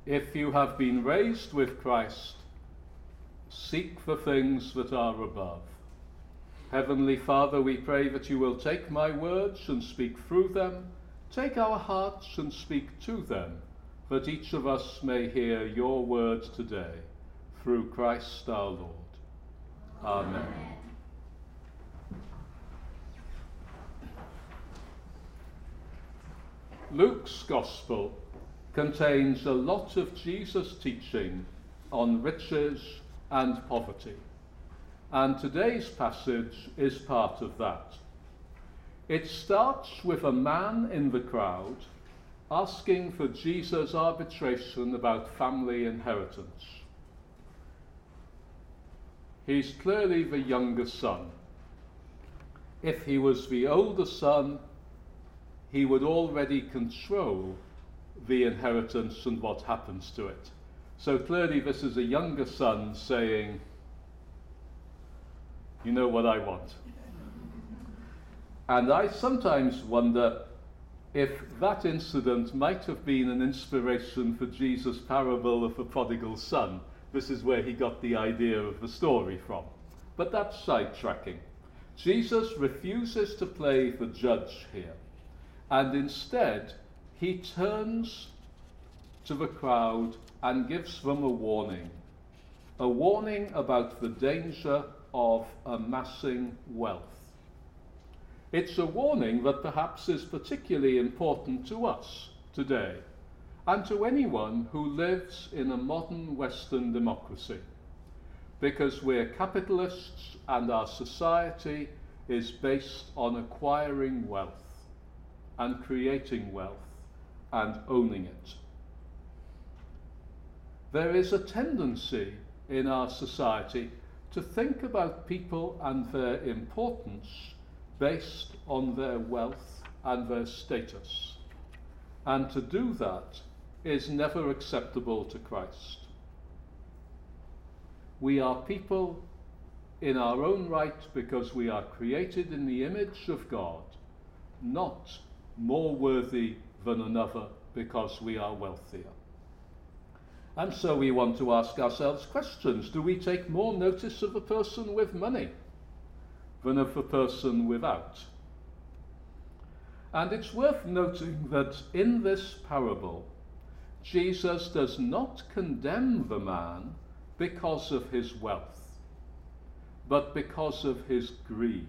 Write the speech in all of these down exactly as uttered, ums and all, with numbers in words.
If you have been raised with Christ, seek for things that are above. Heavenly Father, we pray that you will take my words and speak through them, take our hearts and speak to them, that each of us may hear your words today, through Christ our Lord. Amen. Amen. Luke's Gospel contains a lot of Jesus' teaching on riches and poverty, and today's passage is part of that. It starts with a man in the crowd asking for Jesus' arbitration about family inheritance. He's clearly the younger son. If he was the older son, he would already control the inheritance and what happens to it. So clearly this is a younger son saying, you know what I want. And I sometimes wonder if that incident might have been an inspiration for Jesus' parable of the prodigal son. This is where he got the idea of the story from. But that's sidetracking. Jesus refuses to play the judge here, and instead he turns to the crowd and gives them a warning. A warning about the danger of amassing wealth. It's a warning that perhaps is particularly important to us today, and to anyone who lives in a modern Western democracy, because we're capitalists and our society is based on acquiring wealth and creating wealth and owning it. There is a tendency in our society to think about people and their importance based on their wealth and their status. And to do that is never acceptable to Christ. We are people in our own right because we are created in the image of God, not more worthy than another because we are wealthier. And so we want to ask ourselves questions. Do we take more notice of a person with money than of a person without? And it's worth noting that in this parable, Jesus does not condemn the man because of his wealth, but because of his greed.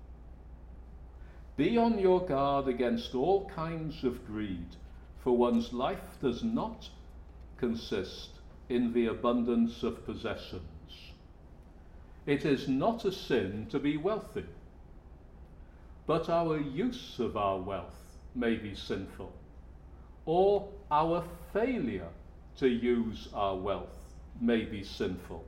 Be on your guard against all kinds of greed, for one's life does not consist in the abundance of possessions. It is not a sin to be wealthy, but our use of our wealth may be sinful, or our failure to use our wealth may be sinful.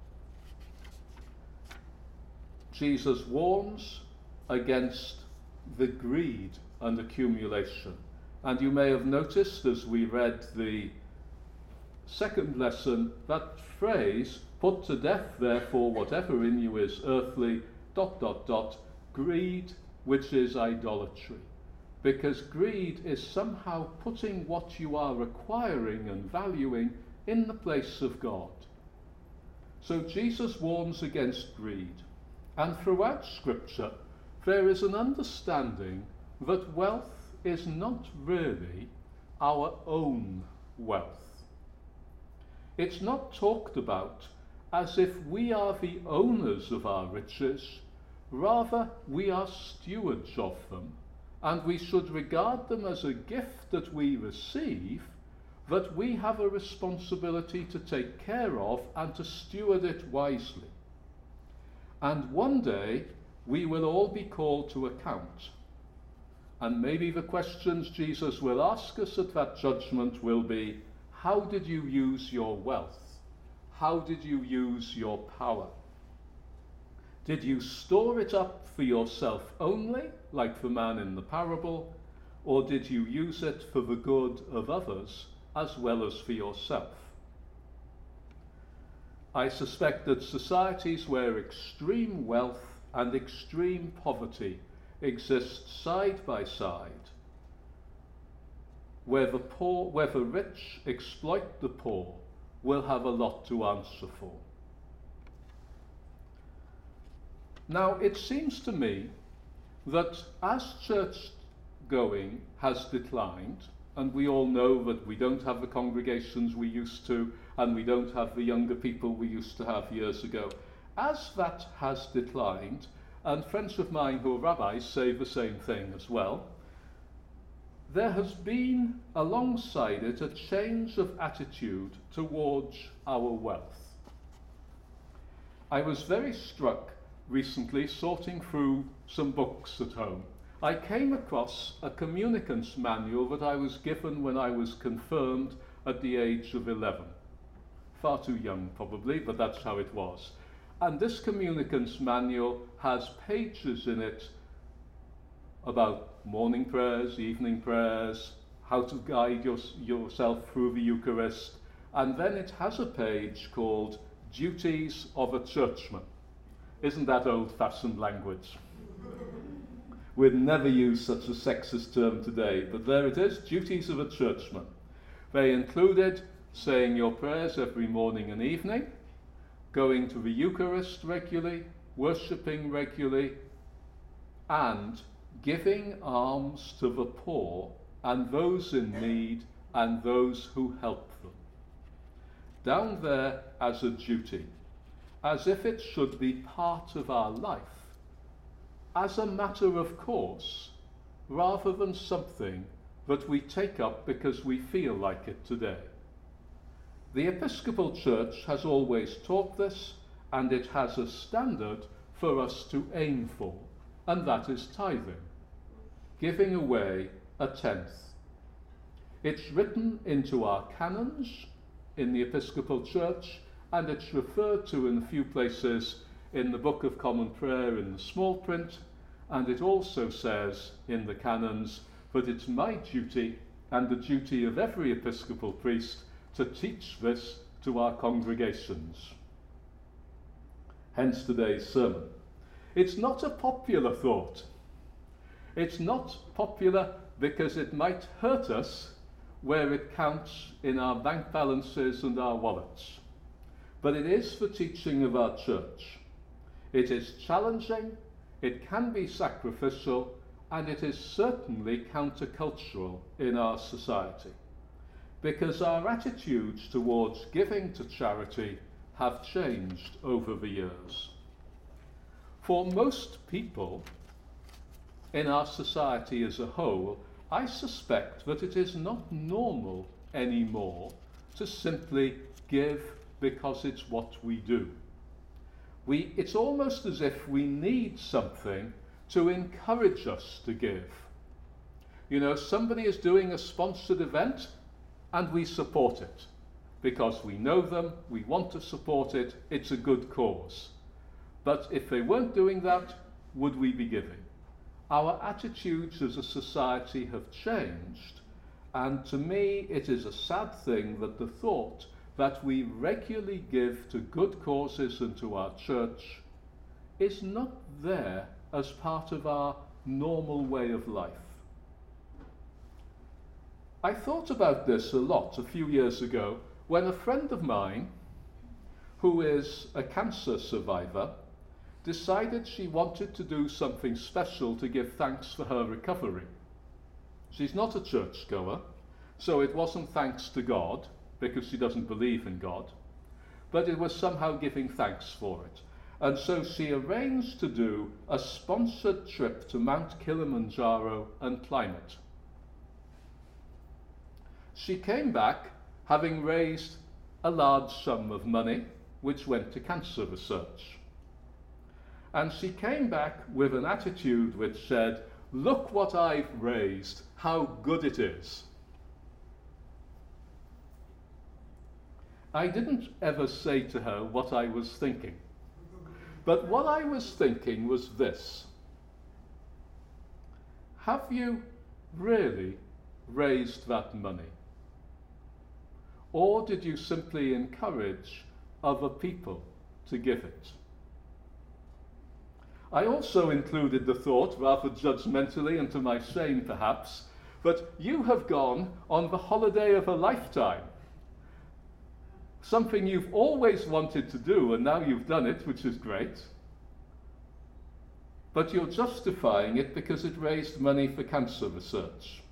Jesus warns against the greed and accumulation. And you may have noticed as we read the second lesson, that phrase, put to death therefore whatever in you is earthly, dot, dot, dot, greed, which is idolatry. Because greed is somehow putting what you are acquiring and valuing in the place of God. So Jesus warns against greed. And throughout Scripture, there is an understanding that wealth is not really our own wealth. It's not talked about as if we are the owners of our riches, rather we are stewards of them, and we should regard them as a gift that we receive, that we have a responsibility to take care of and to steward it wisely. And one day we will all be called to account. And maybe the questions Jesus will ask us at that judgment will be, how did you use your wealth? How did you use your power? Did you store it up for yourself only, like the man in the parable, or did you use it for the good of others as well as for yourself? I suspect that societies where extreme wealth and extreme poverty exist side by side where the poor, where the rich exploit the poor, will have a lot to answer for. Now, it seems to me that as church going has declined, and we all know that we don't have the congregations we used to, and we don't have the younger people we used to have years ago, as that has declined, and friends of mine who are rabbis say the same thing as well, there has been alongside it a change of attitude towards our wealth. I was very struck recently sorting through some books at home. I came across a communicant's manual that I was given when I was confirmed at the age of eleven. Far too young probably, but that's how it was. And this communicant's manual has pages in it about morning prayers, evening prayers, how to guide your, yourself through the Eucharist, and then it has a page called Duties of a Churchman. Isn't that old-fashioned language? We'd never use such a sexist term today, but there it is, Duties of a Churchman. They included saying your prayers every morning and evening, going to the Eucharist regularly, worshipping regularly, and giving alms to the poor and those in need and those who help them. Down there as a duty, as if it should be part of our life, as a matter of course, rather than something that we take up because we feel like it today. The Episcopal Church has always taught this, and it has a standard for us to aim for, and that is tithing, giving away a tenth. It's written into our canons in the Episcopal Church, and it's referred to in a few places in the Book of Common Prayer in the small print, and it also says in the canons that it's my duty and the duty of every Episcopal priest to teach this to our congregations. Hence today's sermon. It's not a popular thought. It's not popular because it might hurt us where it counts in our bank balances and our wallets. But it is the teaching of our church. It is challenging, it can be sacrificial, and it is certainly countercultural in our society, because our attitudes towards giving to charity have changed over the years. For most people in our society as a whole, I suspect that it is not normal anymore to simply give because it's what we do. We, it's almost as if we need something to encourage us to give. You know, somebody is doing a sponsored event and we support it because we know them, we want to support it, it's a good cause. But if they weren't doing that, would we be giving? Our attitudes as a society have changed, and to me it is a sad thing that the thought that we regularly give to good causes and to our church is not there as part of our normal way of life. I thought about this a lot a few years ago when a friend of mine, who is a cancer survivor, decided she wanted to do something special to give thanks for her recovery. She's not a churchgoer, so it wasn't thanks to God, because she doesn't believe in God, but it was somehow giving thanks for it. And so she arranged to do a sponsored trip to Mount Kilimanjaro and climb it. She came back having raised a large sum of money, which went to cancer research. And she came back with an attitude which said, "Look what I've raised, how good it is." I didn't ever say to her what I was thinking, but what I was thinking was this: have you really raised that money? Or did you simply encourage other people to give it? I also included the thought, rather judgmentally and to my shame perhaps, but you have gone on the holiday of a lifetime. Something you've always wanted to do, and now you've done it, which is great. But you're justifying it because it raised money for cancer research.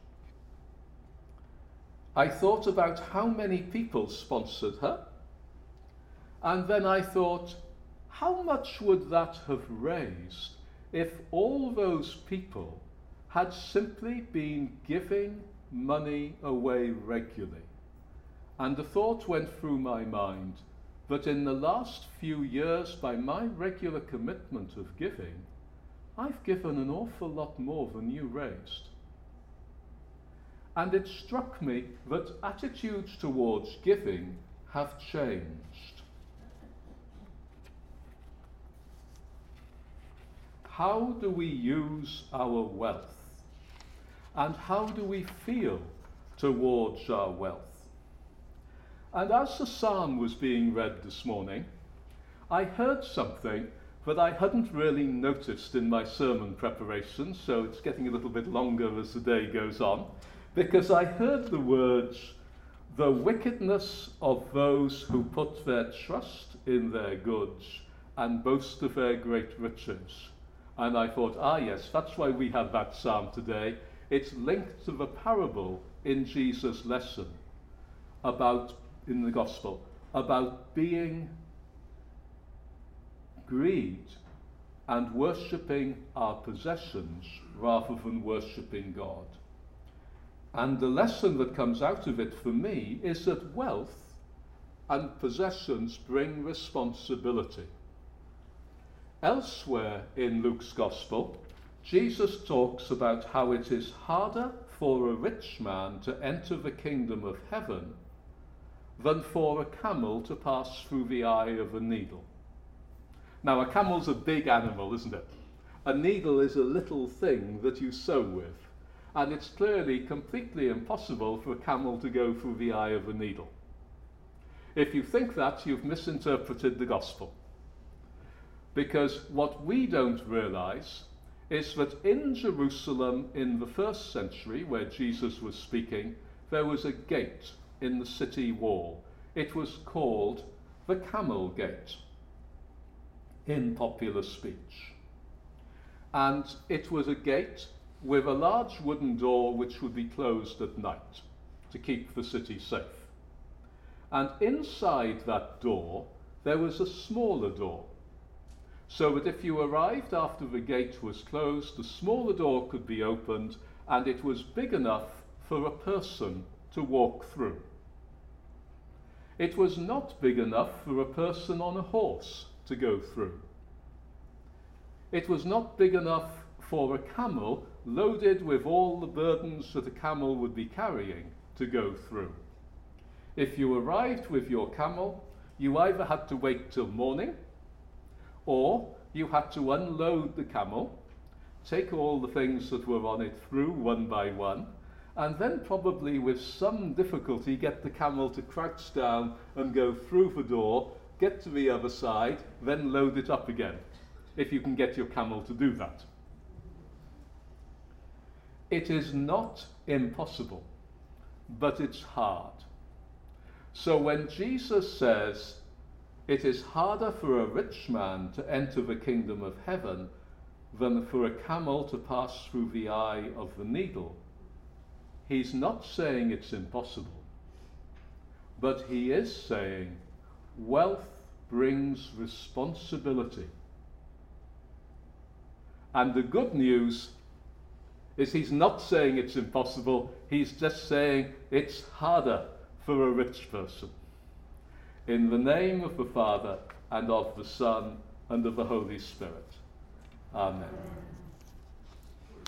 I thought about how many people sponsored her, and then I thought, how much would that have raised if all those people had simply been giving money away regularly? And the thought went through my mind that in the last few years, by my regular commitment of giving, I've given an awful lot more than you raised. And it struck me that attitudes towards giving have changed. How do we use our wealth? And how do we feel towards our wealth? And as the psalm was being read this morning, I heard something that I hadn't really noticed in my sermon preparation, so it's getting a little bit longer as the day goes on, because I heard the words, the wickedness of those who put their trust in their goods and boast of their great riches. And I thought, ah yes, that's why we have that psalm today. It's linked to the parable in Jesus' lesson about, in the gospel, about being greed and worshipping our possessions rather than worshipping God. And the lesson that comes out of it for me is that wealth and possessions bring responsibility. Elsewhere in Luke's Gospel, Jesus talks about how it is harder for a rich man to enter the kingdom of heaven than for a camel to pass through the eye of a needle. Now, a camel's a big animal, isn't it? A needle is a little thing that you sew with, and it's clearly completely impossible for a camel to go through the eye of a needle. If you think that, you've misinterpreted the gospel. Because what we don't realize is that in Jerusalem in the first century, where Jesus was speaking, there was a gate in the city wall. It was called the Camel Gate in popular speech. And it was a gate with a large wooden door which would be closed at night to keep the city safe. And inside that door there was a smaller door, so that if you arrived after the gate was closed, the smaller door could be opened, and it was big enough for a person to walk through. It was not big enough for a person on a horse to go through. It was not big enough for a camel loaded with all the burdens that a camel would be carrying to go through. If you arrived with your camel, you either had to wait till morning, or you had to unload the camel, take all the things that were on it through one by one, and then probably with some difficulty get the camel to crouch down and go through the door, get to the other side, then load it up again, if you can get your camel to do that. It is not impossible, but it's hard. So when Jesus says, it is harder for a rich man to enter the kingdom of heaven than for a camel to pass through the eye of the needle, he's not saying it's impossible, but he is saying wealth brings responsibility. And the good news is he's not saying it's impossible, he's just saying it's harder for a rich person. In the name of the Father, and of the Son, and of the Holy Spirit. Amen.